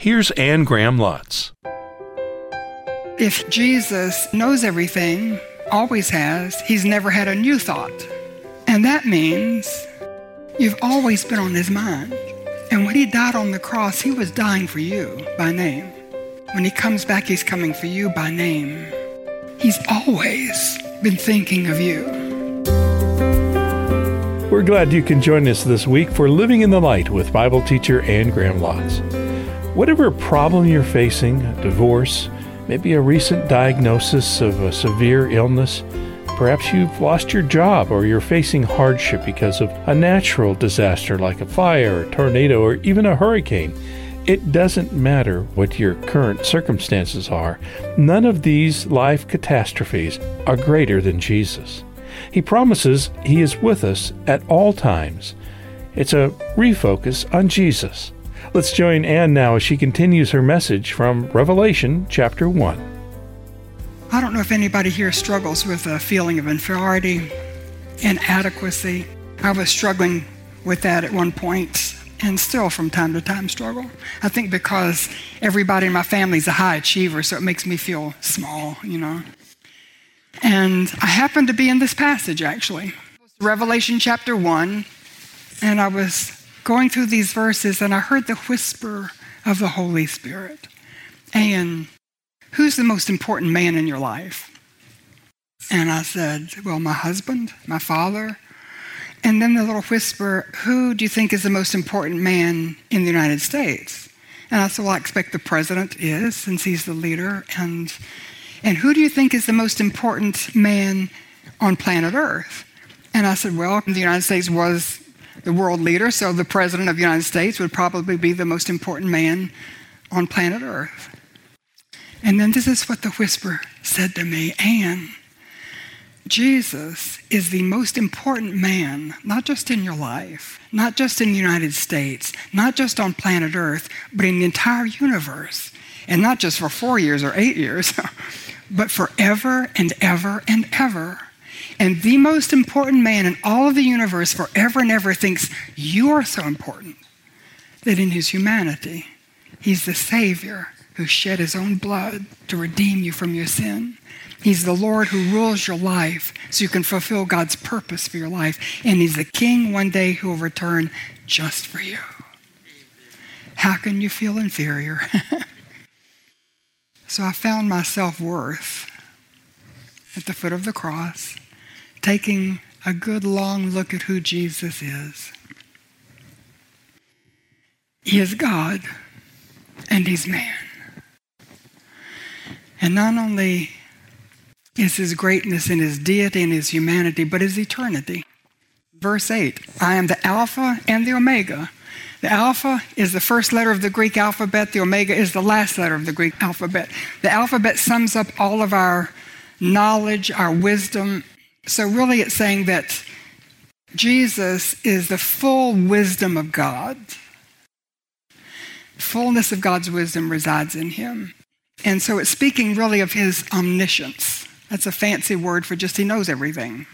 Here's Anne Graham Lotz. If Jesus knows everything, always has, he's never had a new thought. And that means you've always been on his mind. And when he died on the cross, he was dying for you by name. When he comes back, he's coming for you by name. He's always been thinking of you. We're glad you can join us this week for Living in the Light with Bible teacher Anne Graham Lotz. Whatever problem you're facing, divorce, maybe a recent diagnosis of a severe illness, perhaps you've lost your job or you're facing hardship because of a natural disaster like a fire, a tornado, or even a hurricane. It doesn't matter what your current circumstances are. None of these life catastrophes are greater than Jesus. He promises he is with us at all times. It's a refocus on Jesus. Let's join Anne now as she continues her message from Revelation chapter 1. I don't know if anybody here struggles with a feeling of inferiority, inadequacy. I was struggling with that at one point and still from time to time struggle. I think because everybody in my family is a high achiever, so it makes me feel small, And I happened to be in this passage, actually. Revelation chapter 1, and I was going through these verses, and I heard the whisper of the Holy Spirit. And who's the most important man in your life? And I said, well, my husband, my father. And then the little whisper, who do you think is the most important man in the United States? And I said, well, I expect the president is, since he's the leader. And who do you think is the most important man on planet Earth? And I said, well, the United States was the world leader, so the president of the United States would probably be the most important man on planet Earth. And then this is what the whisper said to me, Anne, Jesus is the most important man, not just in your life, not just in the United States, not just on planet Earth, but in the entire universe. And not just for 4 years or 8 years, but forever and ever and ever. And the most important man in all of the universe forever and ever thinks you are so important that in his humanity, he's the Savior who shed his own blood to redeem you from your sin. He's the Lord who rules your life so you can fulfill God's purpose for your life. And he's the King one day who will return just for you. How can you feel inferior? So I found my self-worth at the foot of the cross, taking a good long look at who Jesus is. He is God, and he's man. And not only is his greatness in his deity and his humanity, but his eternity. Verse 8, I am the Alpha and the Omega. The Alpha is the first letter of the Greek alphabet. The Omega is the last letter of the Greek alphabet. The alphabet sums up all of our knowledge, our wisdom. So really it's saying that Jesus is the full wisdom of God. Fullness of God's wisdom resides in him. And so it's speaking really of his omniscience. That's a fancy word for just he knows everything.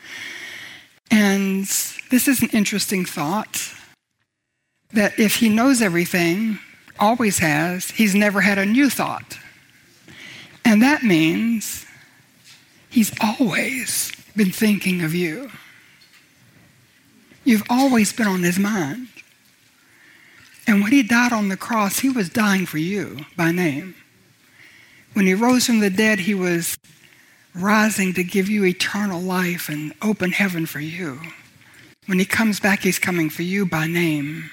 And this is an interesting thought, that if he knows everything, always has, he's never had a new thought. And that means he's always been thinking of you. You've always been on his mind. And when he died on the cross, he was dying for you by name. When he rose from the dead, he was rising to give you eternal life and open heaven for you. When he comes back, he's coming for you by name.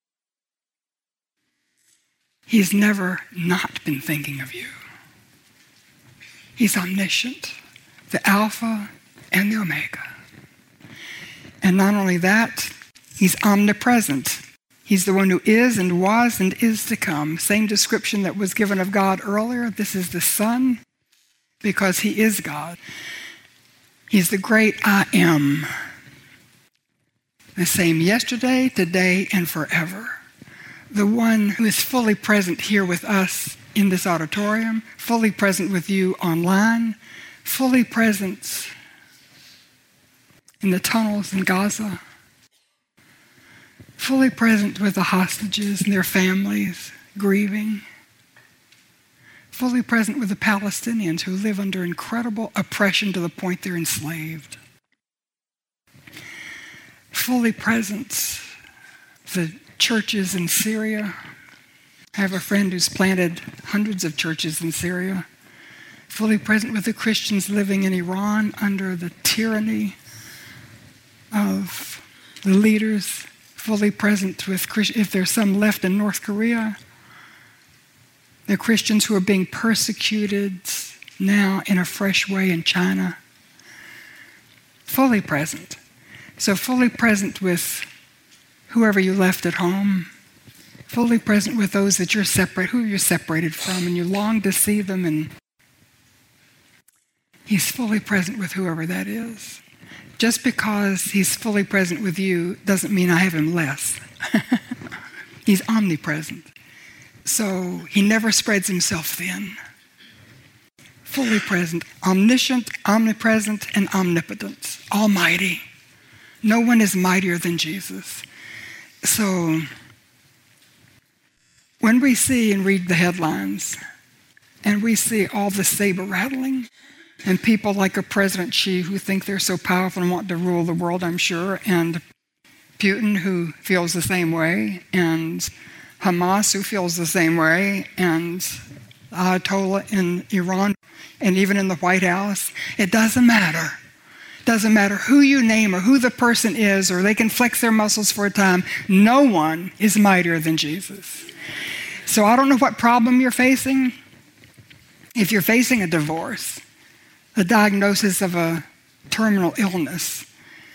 He's never not been thinking of you. He's omniscient, the Alpha and the Omega. And not only that, he's omnipresent. He's the one who is and was and is to come. Same description that was given of God earlier. This is the Son because he is God. He's the great I am. The same yesterday, today, and forever. The one who is fully present here with us in this auditorium, fully present with you online, fully present in the tunnels in Gaza, fully present with the hostages and their families, grieving. Fully present with the Palestinians who live under incredible oppression to the point they're enslaved. Fully present the churches in Syria. I have a friend who's planted hundreds of churches in Syria. Fully present with the Christians living in Iran under the tyranny of the leaders. Fully present with if there's some left in North Korea. The Christians who are being persecuted now in a fresh way in China. Fully present. So fully present with whoever you left at home. Fully present with those that who you're separated from, and you long to see them, and he's fully present with whoever that is. Just because he's fully present with you doesn't mean I have him less. He's omnipresent. So he never spreads himself thin. Fully present, omniscient, omnipresent, and omnipotent, almighty. No one is mightier than Jesus. So when we see and read the headlines, and we see all the saber rattling, and people like a President Xi who think they're so powerful and want to rule the world, I'm sure, and Putin who feels the same way, and Hamas who feels the same way, and Ayatollah in Iran, and even in the White House, it doesn't matter. It doesn't matter who you name or who the person is, or they can flex their muscles for a time. No one is mightier than Jesus. So I don't know what problem you're facing. If you're facing a divorce, the diagnosis of a terminal illness,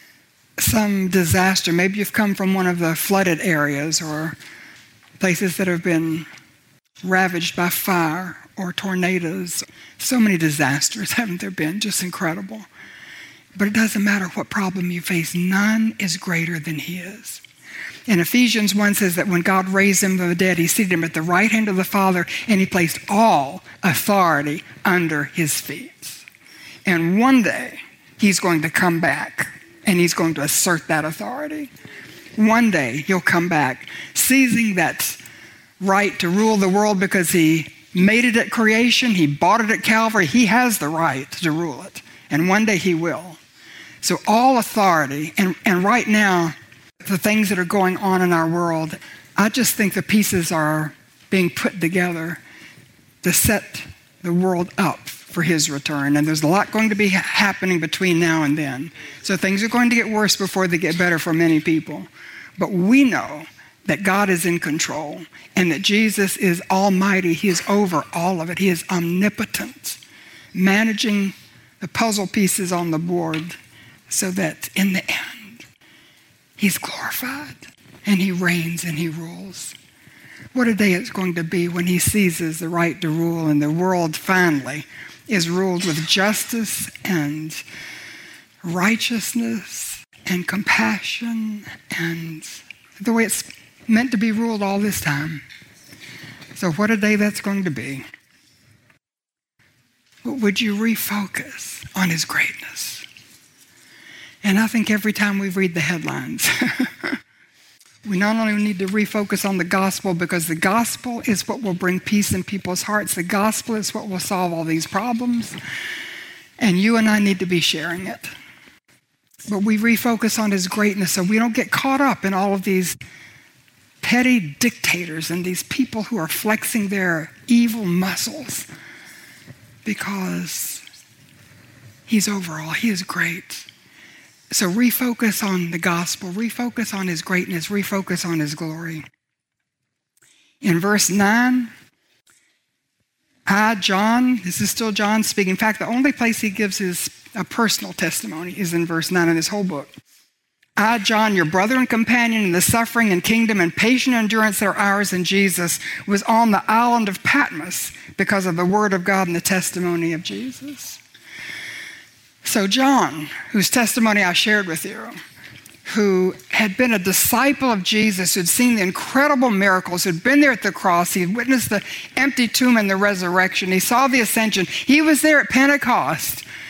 some disaster, maybe you've come from one of the flooded areas or places that have been ravaged by fire or tornadoes. So many disasters, haven't there been? Just incredible. But it doesn't matter what problem you face. None is greater than his. And Ephesians 1 says that when God raised him from the dead, he seated him at the right hand of the Father, and he placed all authority under his feet. And one day, he's going to come back, and he's going to assert that authority. One day, he'll come back, seizing that right to rule the world because he made it at creation, he bought it at Calvary, he has the right to rule it. And one day he will. So all authority, and right now, the things that are going on in our world, I just think the pieces are being put together to set the world up for his return. And there's a lot going to be happening between now and then. So things are going to get worse before they get better for many people. But we know that God is in control and that Jesus is almighty. He is over all of it. He is omnipotent, managing the puzzle pieces on the board so that in the end, he's glorified and he reigns and he rules. What a day it's going to be when he seizes the right to rule and the world finally is ruled with justice and righteousness and compassion and the way it's meant to be ruled all this time. So what a day that's going to be. But would you refocus on his greatness? And I think every time we read the headlines, we not only need to refocus on the gospel, because the gospel is what will bring peace in people's hearts. The gospel is what will solve all these problems. And you and I need to be sharing it. But we refocus on his greatness so we don't get caught up in all of these petty dictators and these people who are flexing their evil muscles, because he's over all. He is great. So refocus on the gospel, refocus on his greatness, refocus on his glory. In verse 9, I, John, this is still John speaking. In fact, the only place he gives a personal testimony is in verse 9 in this whole book. I, John, your brother and companion in the suffering and kingdom and patient endurance that are ours in Jesus, was on the island of Patmos because of the word of God and the testimony of Jesus. So John, whose testimony I shared with you, who had been a disciple of Jesus, who'd seen the incredible miracles, who'd been there at the cross, he'd witnessed the empty tomb and the resurrection, he saw the ascension, he was there at Pentecost,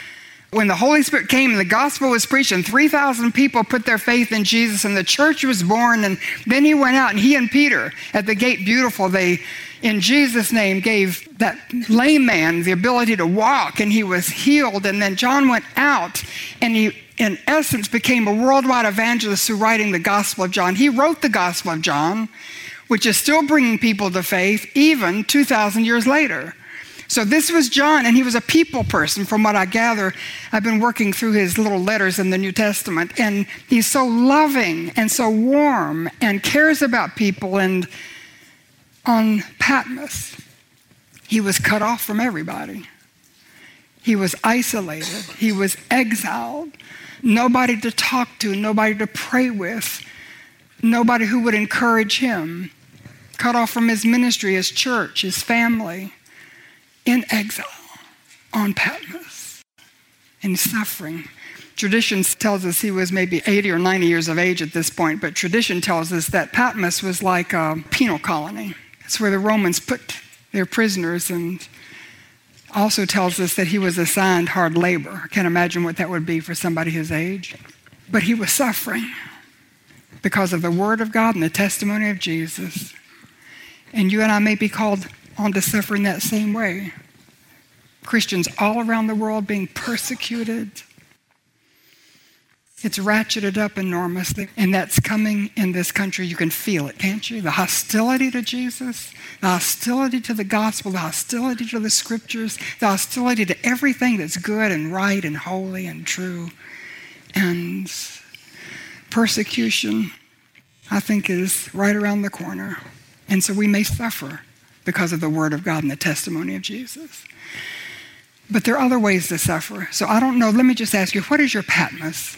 When the Holy Spirit came and the gospel was preached and 3,000 people put their faith in Jesus and the church was born, and then he went out and he and Peter at the gate beautiful, they, in Jesus' name, gave that lame man the ability to walk and he was healed. And then John went out and he, in essence, became a worldwide evangelist through writing the Gospel of John. He wrote the Gospel of John, which is still bringing people to faith even 2,000 years later. So this was John, and he was a people person from what I gather. I've been working through his little letters in the New Testament, and he's so loving and so warm and cares about people. And on Patmos, he was cut off from everybody. He was isolated. He was exiled. Nobody to talk to, nobody to pray with, nobody who would encourage him. Cut off from his ministry, his church, his family. In exile on Patmos and suffering. Tradition tells us he was maybe 80 or 90 years of age at this point, but tradition tells us that Patmos was like a penal colony. It's where the Romans put their prisoners, and also tells us that he was assigned hard labor. I can't imagine what that would be for somebody his age. But he was suffering because of the Word of God and the testimony of Jesus. And you and I may be called on to suffer in that same way. Christians all around the world being persecuted. It's ratcheted up enormously, and that's coming in this country. You can feel it, can't you? The hostility to Jesus, the hostility to the gospel, the hostility to the scriptures, the hostility to everything that's good and right and holy and true. And persecution, I think, is right around the corner. And so we may suffer because of the Word of God and the testimony of Jesus. But there are other ways to suffer. So I don't know. Let me just ask you, what is your Patmos?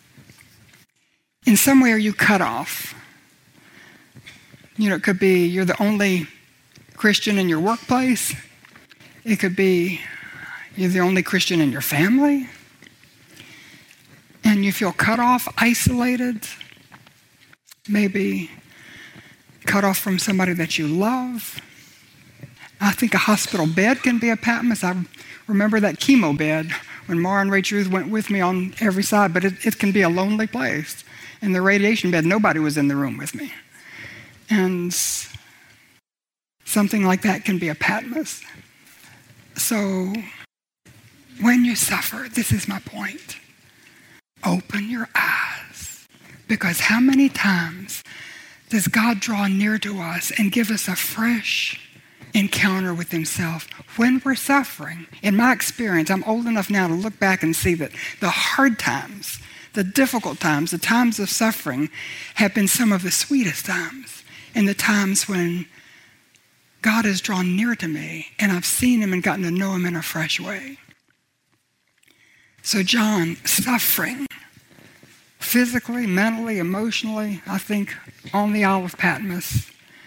In some way, are you cut off? You know, it could be you're the only Christian in your workplace. It could be you're the only Christian in your family. And you feel cut off, isolated, maybe cut off from somebody that you love. I think a hospital bed can be a Patmos. I remember that chemo bed when Mara and Rachel Ruth went with me on every side, but it can be a lonely place. And the radiation bed, nobody was in the room with me. And something like that can be a Patmos. So when you suffer, this is my point, open your eyes. Because how many times does God draw near to us and give us a fresh encounter with himself when we're suffering? In my experience, I'm old enough now to look back and see that the hard times, the difficult times, the times of suffering have been some of the sweetest times, and the times when God has drawn near to me and I've seen him and gotten to know him in a fresh way. So John, suffering, physically, mentally, emotionally, I think on the Isle of Patmos,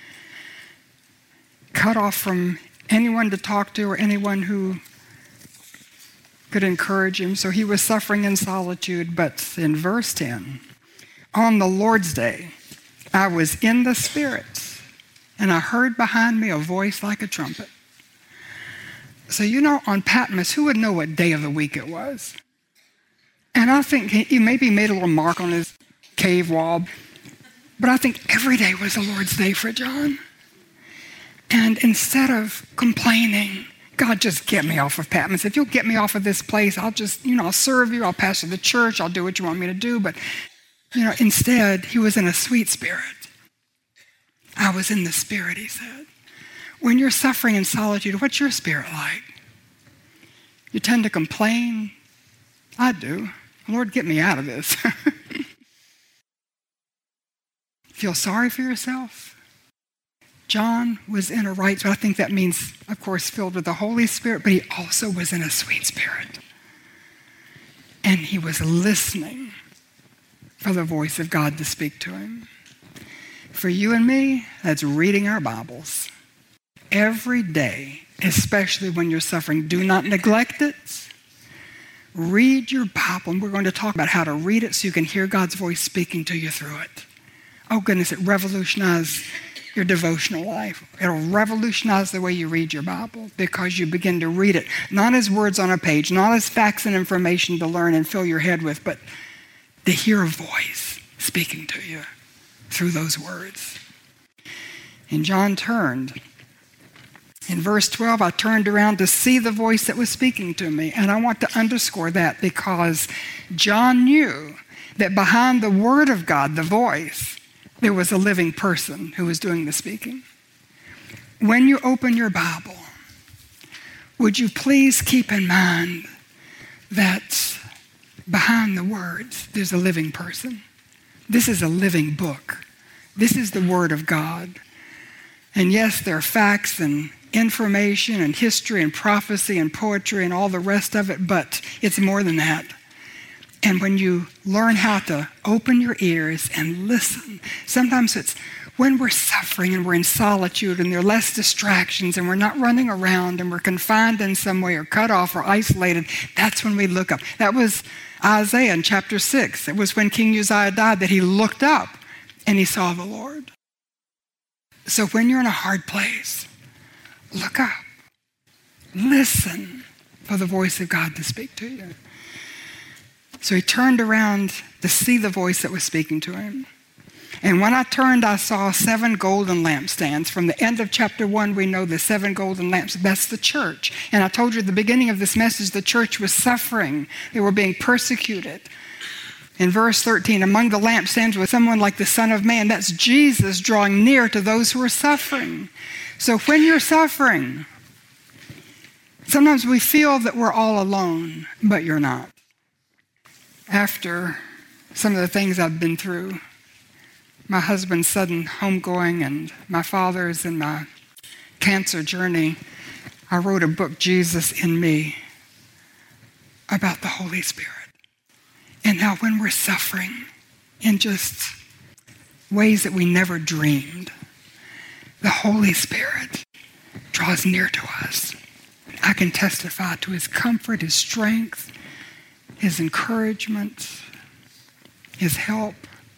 cut off from anyone to talk to or anyone who could encourage him. So he was suffering in solitude. But in verse 10, on the Lord's day, I was in the Spirit, and I heard behind me a voice like a trumpet. So you know, on Patmos, who would know what day of the week it was? And I think he maybe made a little mark on his cave wall, but I think every day was the Lord's day for John. And instead of complaining, God, just get me off of Patmos. If you'll get me off of this place, I'll just, I'll serve you. I'll pastor the church. I'll do what you want me to do. But, instead, he was in a sweet spirit. I was in the Spirit, he said. When you're suffering in solitude, what's your spirit like? You tend to complain. I do. Lord, get me out of this. Feel sorry for yourself? John was in a right, so I think that means, of course, filled with the Holy Spirit, but he also was in a sweet spirit. And he was listening for the voice of God to speak to him. For you and me, that's reading our Bibles. Every day, especially when you're suffering, do not neglect it. Read your Bible, and we're going to talk about how to read it so you can hear God's voice speaking to you through it. Oh goodness, it revolutionized your devotional life. It'll revolutionize the way you read your Bible because you begin to read it, not as words on a page, not as facts and information to learn and fill your head with, but to hear a voice speaking to you through those words. And John turned. In verse 12, I turned around to see the voice that was speaking to me. And I want to underscore that because John knew that behind the word of God, the voice, there was a living person who was doing the speaking. When you open your Bible, would you please keep in mind that behind the words, there's a living person. This is a living book. This is the Word of God. And yes, there are facts and information and history and prophecy and poetry and all the rest of it, but it's more than that. And when you learn how to open your ears and listen, sometimes it's when we're suffering and we're in solitude and there are less distractions and we're not running around and we're confined in some way or cut off or isolated, that's when we look up. That was Isaiah in chapter 6. It was when King Uzziah died that he looked up and he saw the Lord. So when you're in a hard place, look up. Listen for the voice of God to speak to you. So he turned around to see the voice that was speaking to him. And when I turned, I saw 7 golden lampstands. From the end of chapter 1, we know the 7 golden lamps. That's the church. And I told you at the beginning of this message, the church was suffering. They were being persecuted. In verse 13, among the lampstands was someone like the Son of Man. That's Jesus drawing near to those who are suffering. So when you're suffering, sometimes we feel that we're all alone, but you're not. After some of the things I've been through, my husband's sudden homegoing and my father's and my cancer journey, I wrote a book, Jesus in Me, about the Holy Spirit. And how when we're suffering in just ways that we never dreamed, the Holy Spirit draws near to us. I can testify to his comfort, his strength, his encouragement, his help.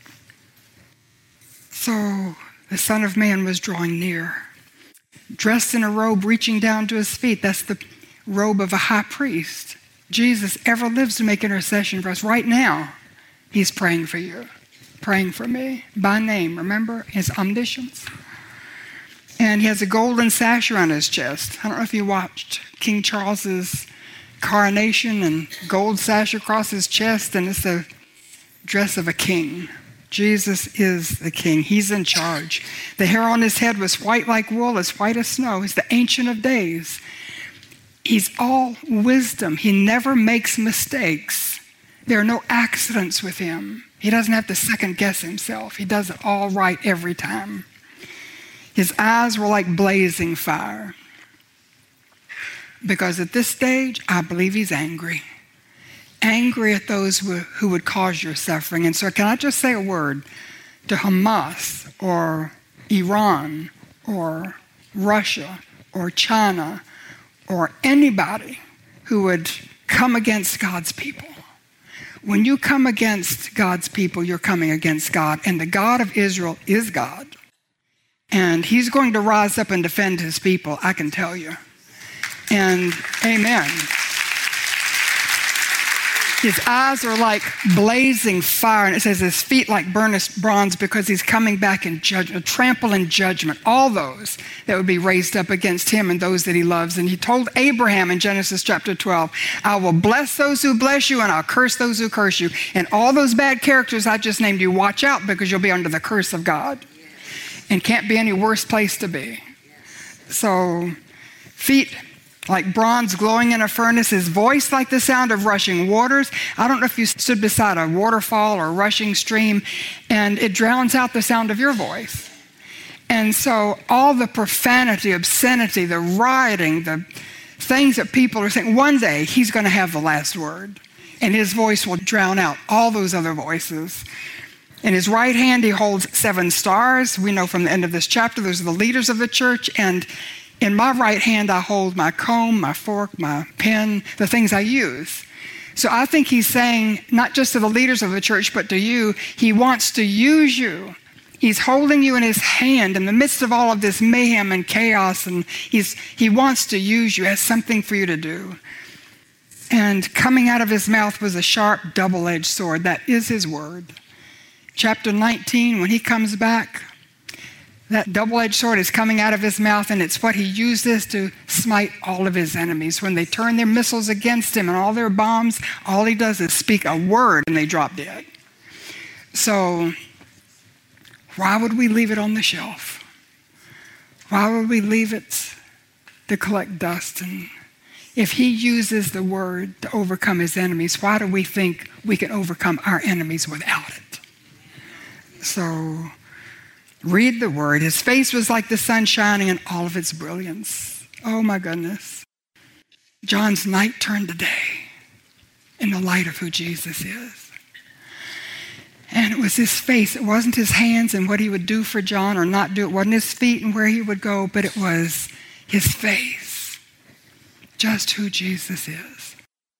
So the Son of Man was drawing near, dressed in a robe reaching down to his feet. That's the robe of a high priest. Jesus ever lives to make intercession for us. Right now, he's praying for you, praying for me by name. Remember his omniscience? And he has a golden sash around his chest. I don't know if you watched King Charles's coronation and gold sash across his chest, and it's the dress of a king. Jesus is the king. He's in charge. The hair on his head was white like wool, as white as snow. He's the Ancient of Days. He's all wisdom. He never makes mistakes. There are no accidents with him. He doesn't have to second guess himself. He does it all right every time. His eyes were like blazing fire. Because at this stage, I believe he's angry. Angry at those who would cause your suffering. And so can I just say a word to Hamas or Iran or Russia or China or anybody who would come against God's people? When you come against God's people, you're coming against God. And the God of Israel is God. And he's going to rise up and defend his people, I can tell you. And amen. His eyes are like blazing fire, and it says his feet like burnished bronze, because he's coming back in judgment, trample in judgment, all those that would be raised up against him and those that he loves. And he told Abraham in Genesis chapter 12, I will bless those who bless you and I'll curse those who curse you. And all those bad characters I just named you, watch out, because you'll be under the curse of God. And can't be any worse place to be. So feet like bronze glowing in a furnace, his voice like the sound of rushing waters. I don't know if you stood beside a waterfall or a rushing stream, and it drowns out the sound of your voice. And so all the profanity, obscenity, the rioting, the things that people are saying, one day he's going to have the last word, and his voice will drown out all those other voices. In his right hand, he holds 7 stars. We know from the end of this chapter, those are the leaders of the church. And in my right hand, I hold my comb, my fork, my pen, the things I use. So I think he's saying, not just to the leaders of the church, but to you, he wants to use you He's holding you in his hand in the midst of all of this mayhem and chaos, and he wants to use you as something for you to do. And coming out of his mouth was a sharp, double-edged sword. That is his word. Chapter 19, when he comes back, that double-edged sword is coming out of his mouth, and it's what he uses to smite all of his enemies. When they turn their missiles against him and all their bombs, all he does is speak a word and they drop dead. So why would we leave it on the shelf? Why would we leave it to collect dust? And if he uses the word to overcome his enemies, why do we think we can overcome our enemies without it? So read the word. His face was like the sun shining in all of its brilliance. Oh my goodness. John's night turned to day in the light of who Jesus is. And it was his face. It wasn't his hands and what he would do for John or not do. It wasn't his feet and where he would go, but it was his face. Just who Jesus is.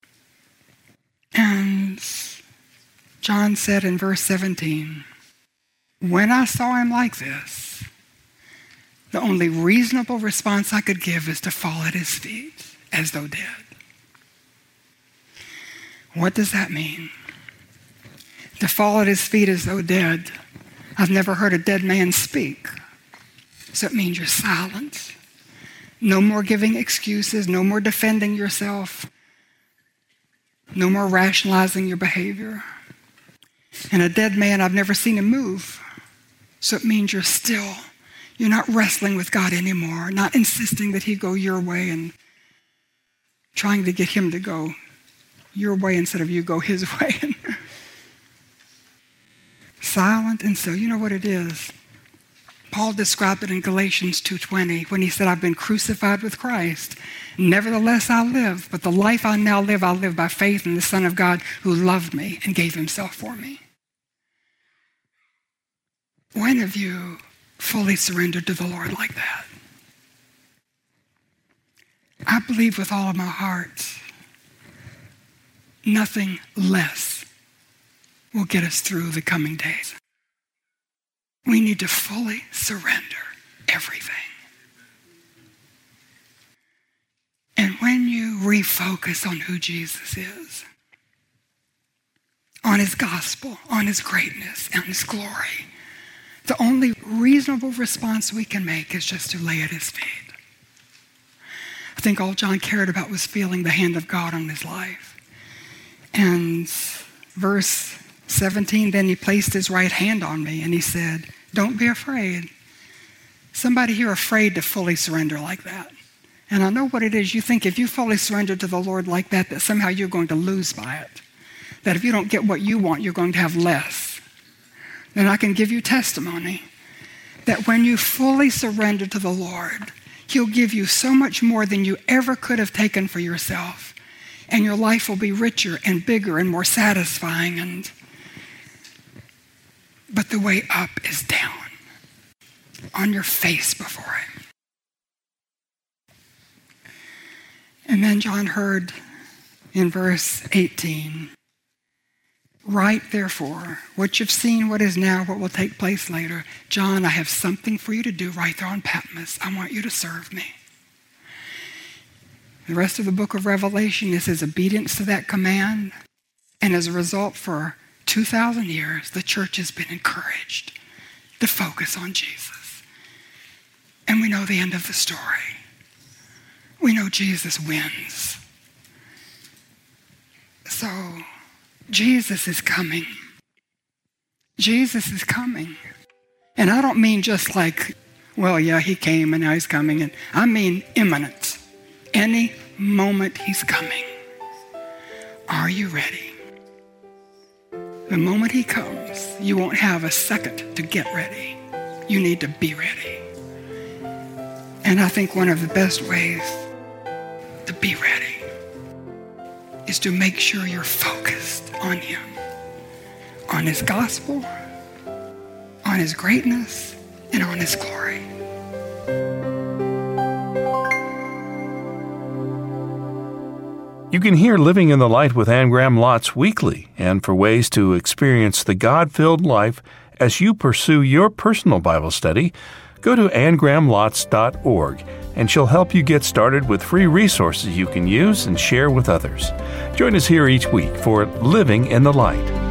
And John said in verse 17, when I saw him like this, the only reasonable response I could give is to fall at his feet as though dead. What does that mean? To fall at his feet as though dead. I've never heard a dead man speak. So it means you're silent. No more giving excuses, no more defending yourself, no more rationalizing your behavior. And a dead man, I've never seen him move. So it means you're still. You're not wrestling with God anymore, not insisting that he go your way and trying to get him to go your way instead of you go his way. Silent and still. You know what it is? Paul described it in Galatians 2:20 when he said, I've been crucified with Christ. Nevertheless, I live, but the life I now live, I live by faith in the Son of God who loved me and gave himself for me. When have you fully surrendered to the Lord like that? I believe with all of my heart, nothing less will get us through the coming days. We need to fully surrender everything. And when you refocus on who Jesus is, on his gospel, on his greatness, and his glory, the only reasonable response we can make is just to lay at his feet. I think all John cared about was feeling the hand of God on his life. And verse 17, then he placed his right hand on me and he said, don't be afraid. Somebody here afraid to fully surrender like that. And I know what it is. You think if you fully surrender to the Lord like that, that somehow you're going to lose by it. That if you don't get what you want, you're going to have less. Then I can give you testimony that when you fully surrender to the Lord, he'll give you so much more than you ever could have taken for yourself. And your life will be richer and bigger and more satisfying. But the way up is down, on your face before him. And then John heard in verse 18, write therefore what you've seen, what is now, what will take place later. John, I have something for you to do right there on Patmos. I want you to serve me. The rest of the book of Revelation is his obedience to that command. And as a result, for 2,000 years, the church has been encouraged to focus on Jesus. And we know the end of the story. We know Jesus wins. So, Jesus is coming. Jesus is coming. And I don't mean just like, well, yeah, he came and now he's coming. And I mean imminent. Any moment he's coming. Are you ready? The moment he comes, you won't have a second to get ready. You need to be ready. And I think one of the best ways to be ready is to make sure you're focused on him, on his gospel, on his greatness, and on his glory. You can hear Living in the Light with Ann Graham Lotz weekly, and for ways to experience the God-filled life As you pursue your personal Bible study, go to AnnGrahamLotz.org, and she'll help you get started with free resources you can use and share with others. Join us here each week for Living in the Light.